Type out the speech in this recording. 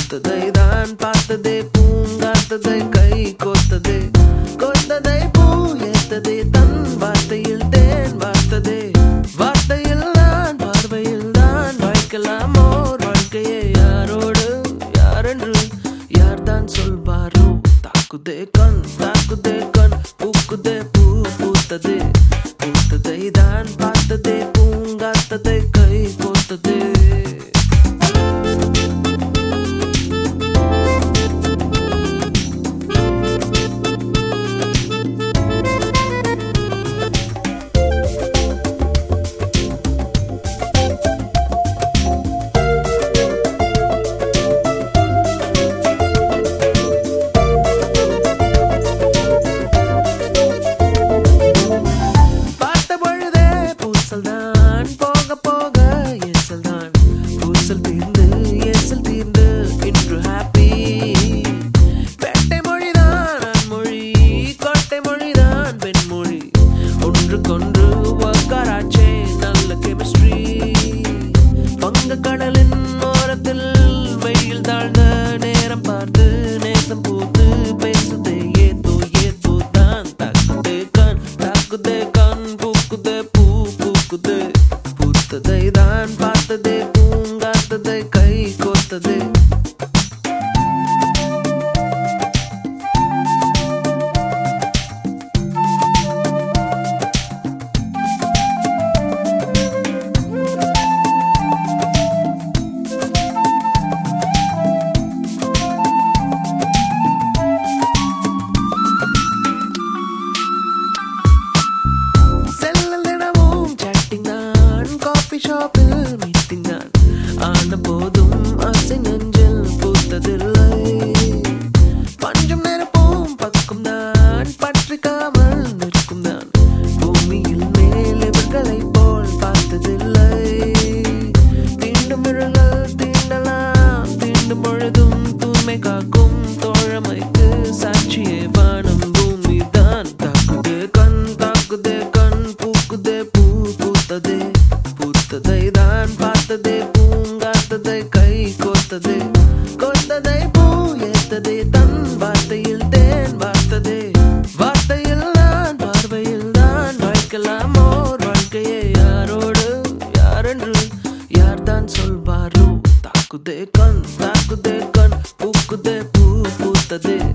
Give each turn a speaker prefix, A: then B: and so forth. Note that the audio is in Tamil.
A: பூத்ததை தான் பார்த்ததே பூங்காத்ததை கை கோத்ததே கோத்ததை பூ ஏத்ததே தன் வார்த்தையில் தேன் வார்த்ததே வார்த்தையில் தான் பார்வையில் தான் வாழ்க்கலாம் ஓர் வாழ்க்கையே யாரோடு யாரென்று யார்தான் சொல்வாரோ தாக்குதே கண் பூக்குதே பூ பூத்ததே பூத்ததை தான் பார்த்ததே பூங்காத்ததை கை கோத்ததே கொன்று வக்கராச்சே நல்ல கெமிஸ்ட்ரி வங்கக்கடலின் ஓரத்தில் வெயில் தாழ்ந்த நேரம் பார்த்து நேசம் பூத்து பேசுதே ஏதோ தான் தாக்குதே கண் பூக்குதே பூ பூக்குதே பூத்ததை தான் பார்த்ததே பூங்காத்ததை கை கோத்ததே ஷாப்பில் மீட்டிங் தான் ஆன போதும் ஆசை நெஞ்சில் பூத்ததில்லை பஞ்சம் நிரப்பும் பக்கம் தான் பற்றிக்காமல் நிற்கும் தான் பூமியில் மேல் இவர்களை போல் பார்த்ததில்லை தீண்டும் இழல்கள் தீண்டலாம் தீண்டும் பொழுதும் தூய்மை காக்கும் தோழமைக்கு சாட்சியே வானம் பூமி தான் தாக்குதே கண் பூக்குதே பூ பூத்ததே பூத்ததை தான் பார்த்ததே பூங்காத்ததை கை கோத்ததே கோத்ததை பூ ஏத்ததே தன் வார்த்தையில் தேன் வார்த்ததே வார்த்தையில் தான் பார்வையில் தான் வாழ்க்கலாம் ஓர் வாழ்க்கையே யாரோடு யாரென்று யார்தான் சொல்வாரோ தாக்குதே கண் பூக்குதே பூ பூத்ததே